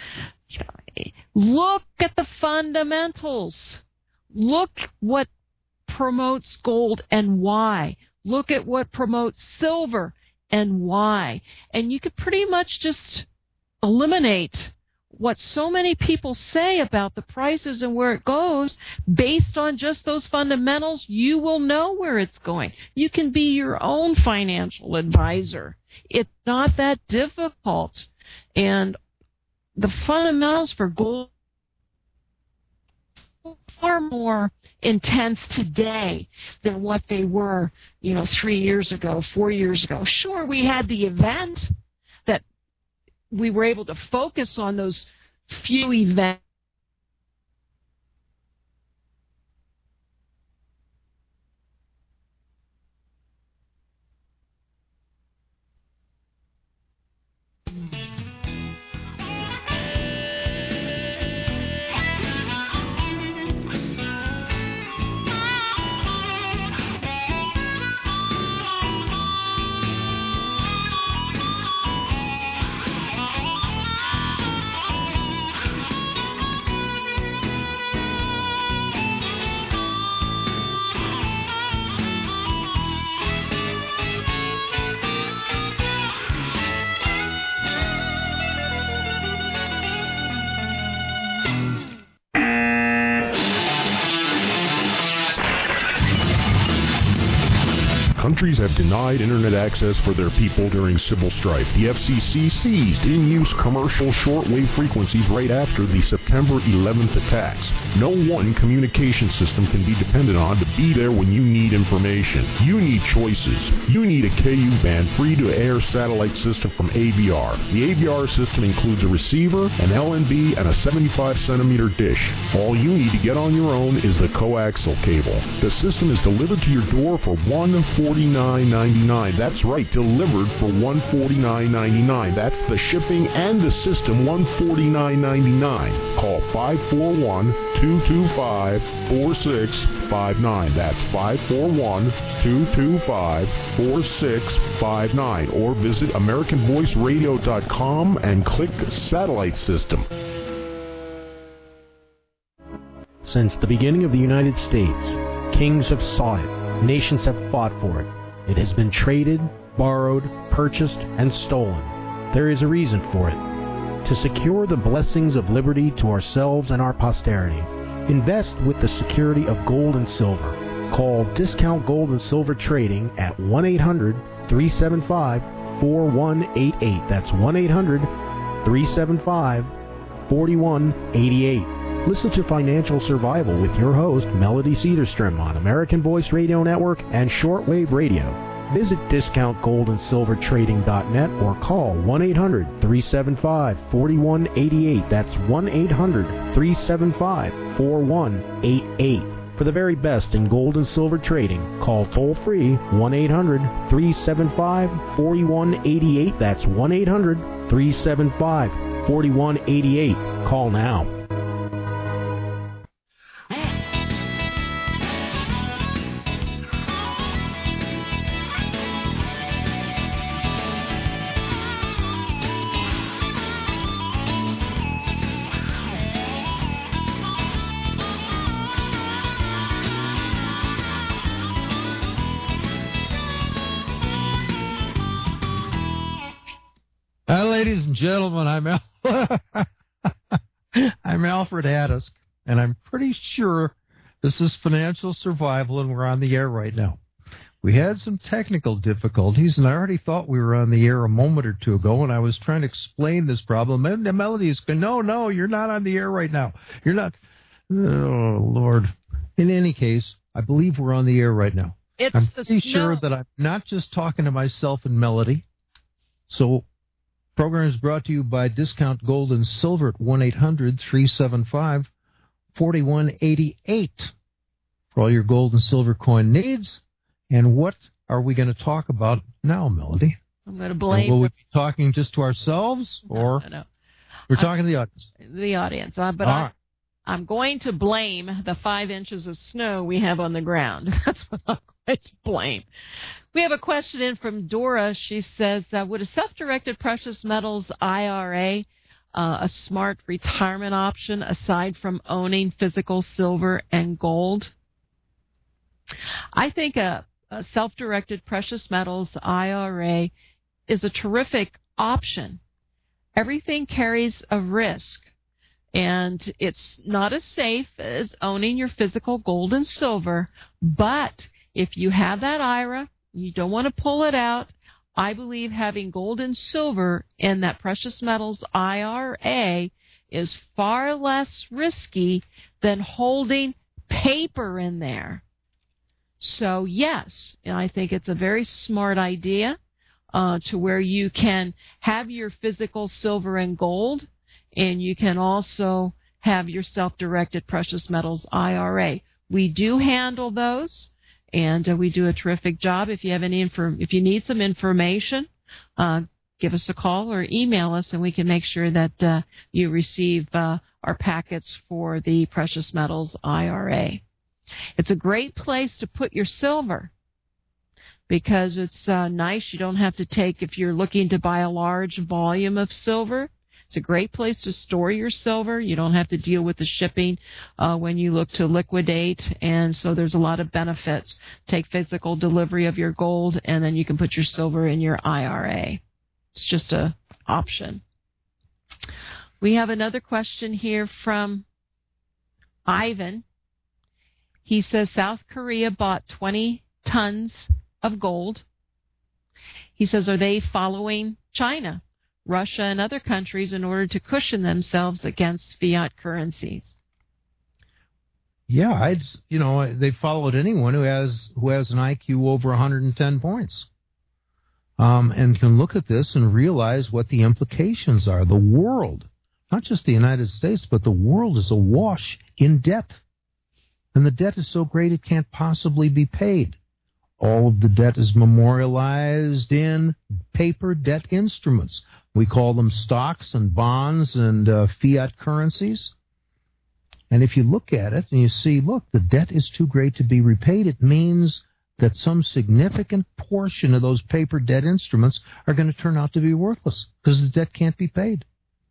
look at the fundamentals. Look what promotes gold and why. Look at what promotes silver and why. And you could pretty much just eliminate what so many people say about the prices and where it goes based on just those fundamentals. You will know where it's going. You can be your own financial advisor. It's not that difficult. And the fundamentals for gold are far more intense today than what they were, you know, three years ago, four years ago. Sure, we had the event that we were able to focus on those few events. countries have denied internet access for their people during civil strife. The F C C seized in-use commercial shortwave frequencies right after the September eleventh attacks. No one communication system can be depended on to be there when you need information. You need choices. You need a K U band free-to-air satellite system from A B R. The A B R system includes a receiver, an L N B, and a seventy-five centimeter dish. All you need to get on your own is the coaxial cable. The system is delivered to your door for one hundred forty-nine ninety-nine. That's right, delivered for one hundred forty-nine ninety-nine. That's the shipping and the system, one hundred forty-nine ninety-nine. Call five four one, two two five, four six five nine. That's five four one, two two five, four six five nine. Or visit American Voice Radio dot com and click Satellite System. Since the beginning of the United States, kings have sought it, nations have fought for it. It has been traded, borrowed, purchased, and stolen. There is a reason for it. To secure the blessings of liberty to ourselves and our posterity, invest with the security of gold and silver. Call Discount Gold and Silver Trading at one eight hundred, three seven five, four one eight eight. That's one eight hundred, three seven five, four one eight eight. Listen to Financial Survival with your host, Melody Cedarstrom, on American Voice Radio Network and Shortwave Radio. Visit discount gold and silver trading dot net or call one eight hundred, three seven five, four one eight eight. That's one eight hundred, three seven five, four one eight eight. For the very best in gold and silver trading, call toll-free one eight hundred, three seven five, four one eight eight. That's one eight hundred, three seven five, four one eight eight. Call now. Uh, ladies and gentlemen, I'm Al- I'm Alfred Haddisk, and I'm pretty sure this is Financial Survival, and we're on the air right now. We had some technical difficulties, and I already thought we were on the air a moment or two ago, and I was trying to explain this problem, and the Melody is going, no, no, you're not on the air right now. You're not. Oh, Lord. In any case, I believe we're on the air right now. It's I'm the pretty snow. sure that I'm not just talking to myself and Melody. So, program is brought to you by Discount Gold and Silver at one eight hundred, three seven five, four one eight eight for all your gold and silver coin needs. And what are we going to talk about now, Melody? I'm going to blame. And will we be talking just to ourselves, or no, no, no. we're talking to the audience? The audience. Uh, but All I, right. I'm going to blame the five inches of snow we have on the ground. That's what I'm going to blame. We have a question in from Dora. She says, uh, would a self-directed precious metals I R A uh, a smart retirement option aside from owning physical silver and gold? I think a, a self-directed precious metals I R A is a terrific option. Everything carries a risk, and it's not as safe as owning your physical gold and silver, but if you have that I R A, you don't want to pull it out. I believe having gold and silver in that precious metals I R A is far less risky than holding paper in there. So, yes, I think it's a very smart idea uh, to where you can have your physical silver and gold, and you can also have your self-directed precious metals I R A. We do handle those. And uh, we do a terrific job. If you have any info, if you need some information, uh, give us a call or email us, and we can make sure that uh, you receive uh, our packets for the precious metals I R A. It's a great place to put your silver because it's uh, nice. You don't have to take, if you're looking to buy a large volume of silver, it's a great place to store your silver. You don't have to deal with the shipping uh, when you look to liquidate, and so there's a lot of benefits. Take physical delivery of your gold, and then you can put your silver in your I R A. It's just an option. We have another question here from Ivan. He says South Korea bought twenty tons of gold. He says, are they following China, Russia, and other countries in order to cushion themselves against fiat currencies? Yeah, I'd you know they followed anyone who has who has an I Q over one hundred ten points, um, and can look at this and realize what the implications are. The world, not just the United States, but the world is awash in debt, and the debt is so great it can't possibly be paid. All of the debt is memorialized in paper debt instruments. We call them stocks and bonds and uh, fiat currencies. And if you look at it and you see, look, the debt is too great to be repaid, it means that some significant portion of those paper debt instruments are going to turn out to be worthless because the debt can't be paid.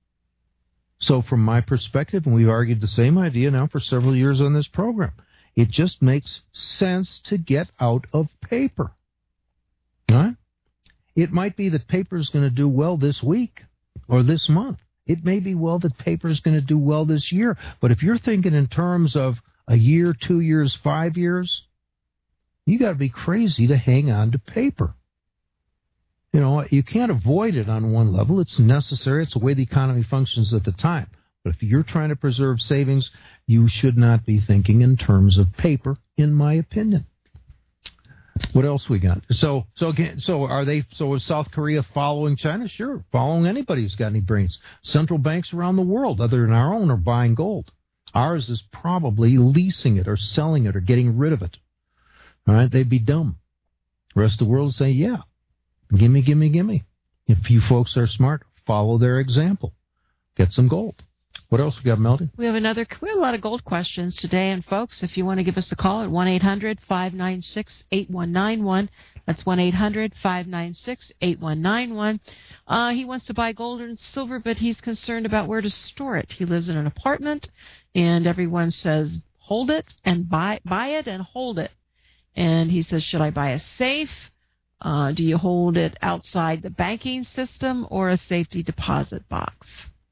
So from my perspective, and we've argued the same idea now for several years on this program, it just makes sense to get out of paper. Right? It might be that paper is going to do well this week or this month. It may be well that paper is going to do well this year. But if you're thinking in terms of a year, two years, five years, you got to be crazy to hang on to paper. You know, you can't avoid it on one level. It's necessary. It's the way the economy functions at the time. But if you're trying to preserve savings, you should not be thinking in terms of paper, in my opinion. What else we got? So, so again, so are they? So is South Korea following China? Sure, following anybody who's got any brains. Central banks around the world, other than our own, are buying gold. Ours is probably leasing it or selling it or getting rid of it. All right, they'd be dumb. The rest of the world would say, "Yeah, gimme, gimme, gimme." If you folks are smart, follow their example. Get some gold. What else we got, Melody? We have another. We have a lot of gold questions today, and folks, if you want to give us a call at one eight hundred five nine six eight one nine one, that's one eight hundred five nine six eight one nine one. Uh, he wants to buy gold and silver, but he's concerned about where to store it. He lives in an apartment, and everyone says hold it and buy buy it and hold it. And he says, should I buy a safe? Uh, do you hold it outside the banking system or a safety deposit box?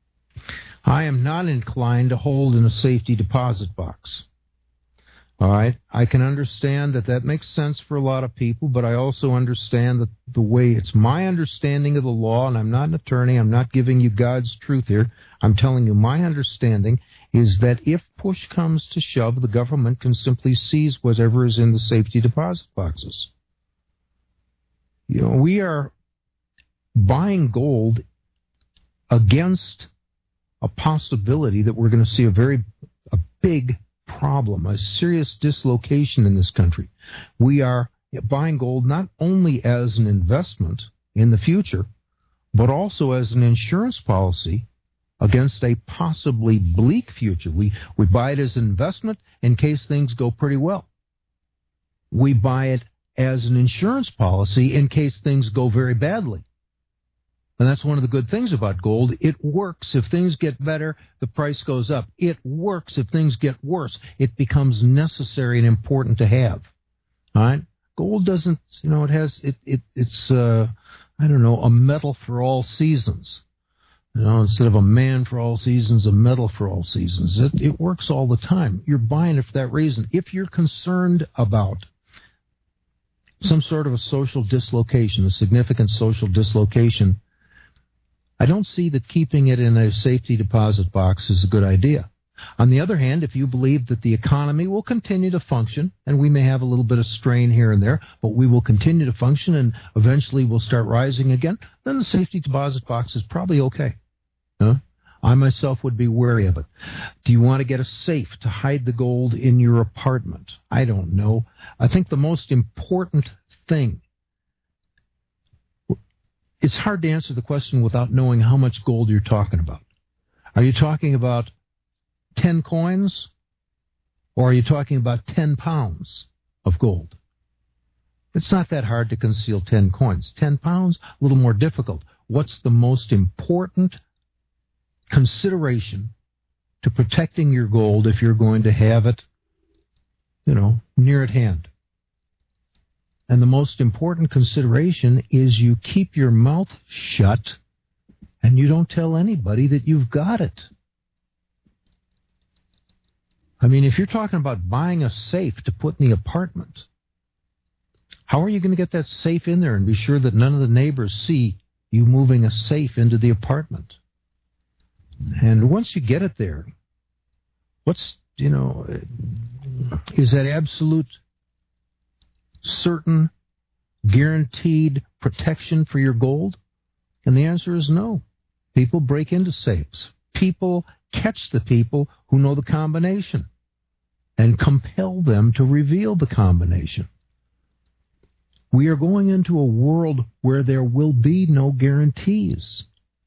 I am not inclined to hold in a safety deposit box. All right? I can understand that that makes sense for a lot of people, but I also understand that the way it's my understanding of the law, and I'm not an attorney, I'm not giving you God's truth here, I'm telling you my understanding is that if push comes to shove, the government can simply seize whatever is in the safety deposit boxes. You know, we are buying gold against a possibility that we're going to see a very a big problem, a serious dislocation in this country. We are buying gold not only as an investment in the future, but also as an insurance policy against a possibly bleak future. We, we buy it as an investment in case things go pretty well. We buy it as an insurance policy in case things go very badly. And that's one of the good things about gold. It works. If things get better, the price goes up. It works. If things get worse, it becomes necessary and important to have. All right? Gold doesn't, you know, it has, it, it it's, uh, I don't know, a metal for all seasons. You know, instead of a man for all seasons, a metal for all seasons. It, it works all the time. You're buying it for that reason. If you're concerned about some sort of a social dislocation, a significant social dislocation, I don't see that keeping it in a safety deposit box is a good idea. On the other hand, if you believe that the economy will continue to function, and we may have a little bit of strain here and there, but we will continue to function and eventually we'll start rising again, then the safety deposit box is probably okay. Huh? I myself would be wary of it. Do you want to get a safe to hide the gold in your apartment? I don't know. I think the most important thing, it's hard to answer the question without knowing how much gold you're talking about. Are you talking about ten coins, or are you talking about ten pounds of gold? It's not that hard to conceal ten coins. ten pounds, a little more difficult. What's the most important consideration to protecting your gold if you're going to have it, you know, near at hand? And the most important consideration is you keep your mouth shut and you don't tell anybody that you've got it. I mean, if you're talking about buying a safe to put in the apartment, How are you going to get that safe in there and be sure that none of the neighbors see you moving a safe into the apartment? And once you get it there, what's, you know, is that absolute, certain, guaranteed protection for your gold? And the answer is no. People break into safes. People catch the people who know the combination and compel them to reveal the combination. We are going into a world where there will be no guarantees.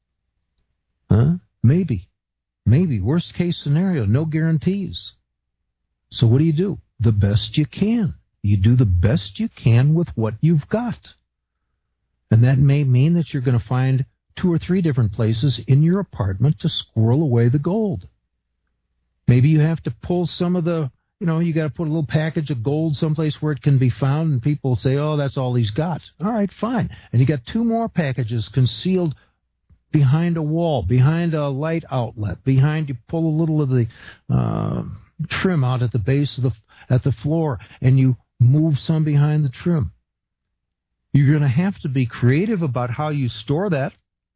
Huh? Maybe. Maybe. Worst case scenario, no guarantees. So what do you do? The best you can. You do the best you can with what you've got. And that may mean that you're going to find two or three different places in your apartment to squirrel away the gold. Maybe you have to pull some of the, you know, you got to put a little package of gold someplace where it can be found, and people say, oh, that's all he's got. All right, fine. And you got two more packages concealed behind a wall, behind a light outlet, behind, you pull a little of the uh, trim out at the base of the, at the floor, and you move some behind the trim. You're going to have to be creative about how you store that.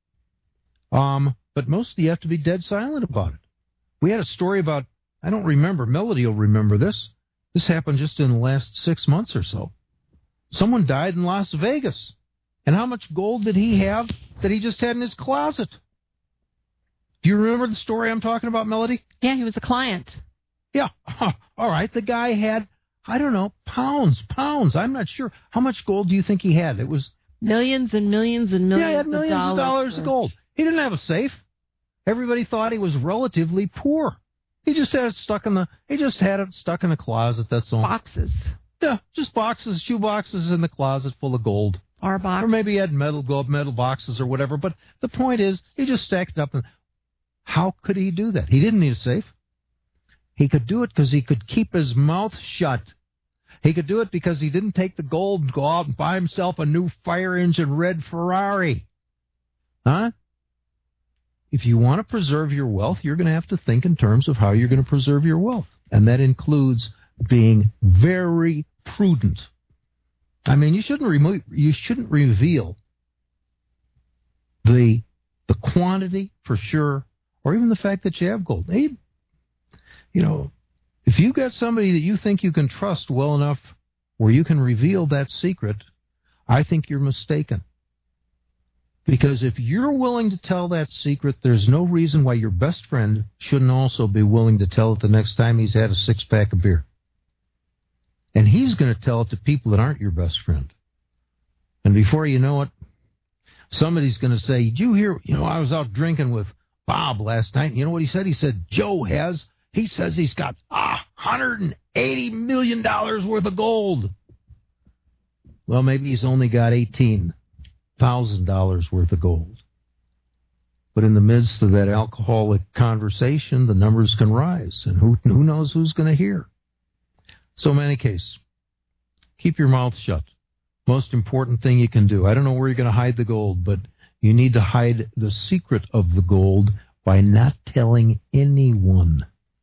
Um, but mostly you have to be dead silent about it. We had a story about, I don't remember, Melody will remember this. This happened just in the last six months or so. Someone died in Las Vegas. And how much gold did he have that he just had in his closet? Do you remember the story I'm talking about, Melody? Yeah, he was a client. Yeah. All right. The guy had, I don't know, pounds, pounds. I'm not sure. How much gold do you think he had? It was millions and millions and millions, yeah, he had millions of dollars, of, dollars of gold. He didn't have a safe. Everybody thought he was relatively poor. He just had it stuck in the. He just had it stuck in a closet. That's all. Boxes. Yeah, just boxes, shoe boxes in the closet full of gold. Our box. Or maybe he had metal gold, metal boxes or whatever. But the point is, he just stacked it up. And how could he do that? He didn't need a safe. He could do it because he could keep his mouth shut. He could do it because he didn't take the gold and go out and buy himself a new fire engine red Ferrari. Huh? If you want to preserve your wealth, you're going to have to think in terms of how you're going to preserve your wealth. And that includes being very prudent. I mean, you shouldn't remove, you shouldn't reveal the the quantity for sure, or even the fact that you have gold. Hey, you know, if you got somebody that you think you can trust well enough where you can reveal that secret, I think you're mistaken. Because if you're willing to tell that secret, there's no reason why your best friend shouldn't also be willing to tell it the next time he's had a six-pack of beer. And he's going to tell it to people that aren't your best friend. And before you know it, somebody's going to say, did you hear, you know, I was out drinking with Bob last night. And you know what he said? He said, Joe has, he says he's got ah, one hundred eighty million dollars worth of gold. Well, maybe he's only got eighteen thousand dollars worth of gold. But in the midst of that alcoholic conversation, the numbers can rise. And who, who knows who's going to hear? So in any case, keep your mouth shut. Most important thing you can do. I don't know where you're going to hide the gold, but you need to hide the secret of the gold by not telling anyone.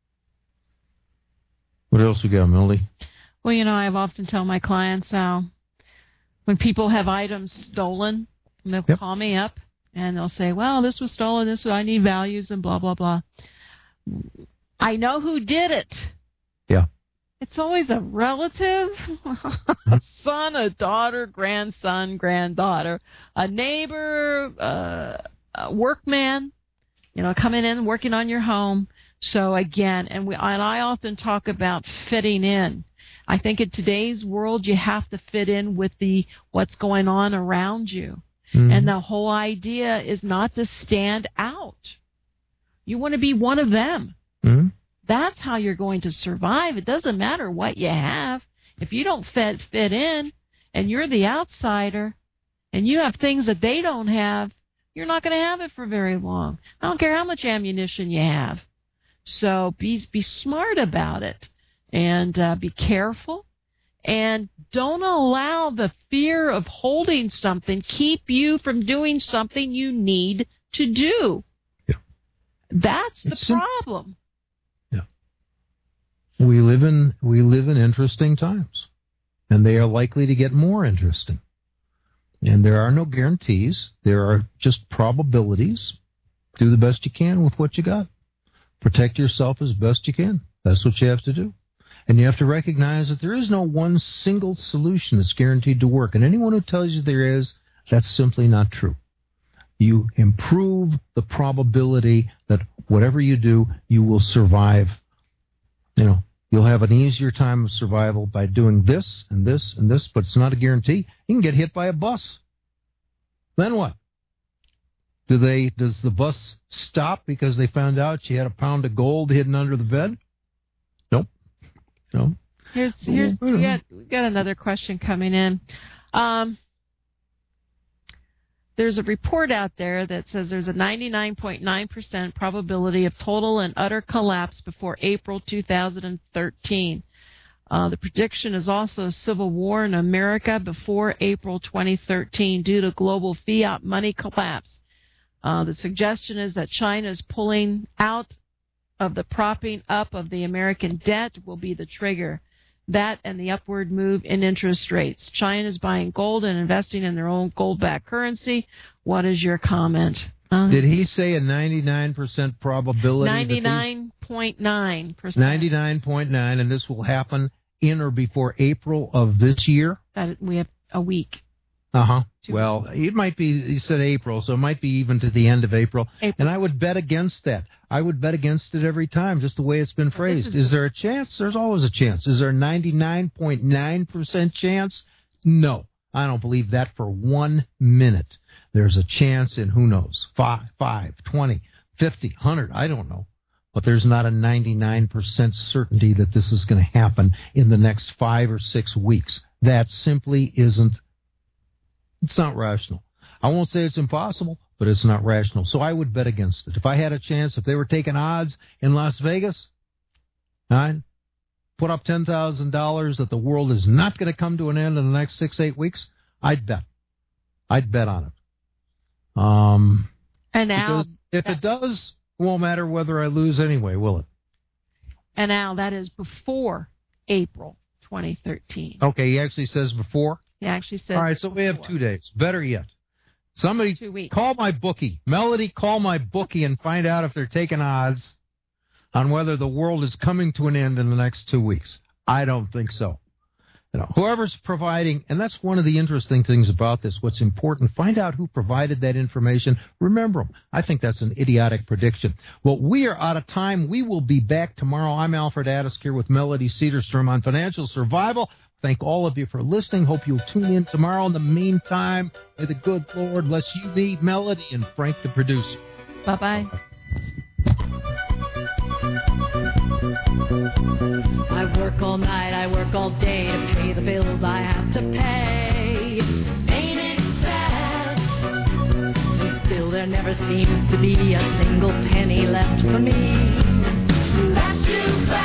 What else we got, Mildy? Well, you know, I've often tell my clients how when people have items stolen, they'll yep. call me up and they'll say, well, this was stolen, this was, I need values and blah, blah, blah. I know who did it. Yeah. It's always a relative, a son, a daughter, grandson, granddaughter, a neighbor, uh, a workman, you know, coming in, working on your home. So again, and we, and I often talk about fitting in. I think in today's world, you have to fit in with the what's going on around you. Mm-hmm. And the whole idea is not to stand out. You want to be one of them. Mm-hmm. That's how you're going to survive. It doesn't matter what you have. If you don't fit, fit in and you're the outsider and you have things that they don't have, you're not going to have it for very long. I don't care how much ammunition you have. So be, be smart about it. And uh, be careful, and don't allow the fear of holding something keep you from doing something you need to do. Yeah. That's the it's problem. Sim- yeah. We live in we live in interesting times. and they are likely to get more interesting. And there are no guarantees. There are just probabilities. Do the best you can with what you got. Protect yourself as best you can. That's what you have to do. And you have to recognize that there is no one single solution that's guaranteed to work. And anyone who tells you there is, that's simply not true. You improve the probability that whatever you do, you will survive. You know, you'll have an easier time of survival by doing this and this and this, but it's not a guarantee. You can get hit by a bus. Then what? Do they? Does the bus stop because they found out she had a pound of gold hidden under the bed? Nope. No. Here's here's we got we got another question coming in. Um, there's a report out there that says there's a ninety-nine point nine percent probability of total and utter collapse before April two thousand thirteen. Uh, the prediction is also a civil war in America before April twenty thirteen due to global fiat money collapse. Uh, the suggestion is that China's pulling out of the propping up of the American debt will be the trigger. That and the upward move in interest rates. China is buying gold and investing in their own gold-backed currency. What is your comment? Uh, Did he say a ninety-nine percent probability? ninety-nine point nine percent. ninety-nine point nine, and this will happen in or before April of this year? That we have a week. Uh-huh. Well, it might be, you said April, so it might be even to the end of April. April. And I would bet against that. I would bet against it every time, just the way it's been phrased. Is, is there a chance? There's always a chance. Is there a ninety-nine point nine percent chance? No. I don't believe that for one minute. There's a chance in, who knows, five, five, twenty, fifty, one hundred, I don't know. But there's not a ninety-nine percent certainty that this is going to happen in the next five or six weeks. That simply isn't. It's not rational. I won't say it's impossible, but it's not rational. So I would bet against it. If I had a chance, if they were taking odds in Las Vegas, I'd put up ten thousand dollars that the world is not going to come to an end in the next six, eight weeks, I'd bet. I'd bet on it. Um, and Al, if it does, it won't matter whether I lose anyway, will it? And Al, that is before April twenty thirteen. Okay, he actually says before? He actually says All right, so we have two days. Better yet. Somebody two weeks. Call my bookie. Melody, call my bookie and find out if they're taking odds on whether the world is coming to an end in the next two weeks. I don't think so. You know, whoever's providing, and that's one of the interesting things about this, what's important, find out who provided that information. Remember them. I think that's an idiotic prediction. Well, we are out of time. We will be back tomorrow. I'm Alfred Addis here with Melody Cedarstrom on Financial Survival. Thank all of you for listening. Hope you'll tune in tomorrow. In the meantime, may the good Lord bless you, me, Melody, and Frank, the producer. Bye-bye. I work all night, I work all day to pay the bills I have to pay. Ain't it sad? And still there never seems to be a single penny left for me. That's too bad.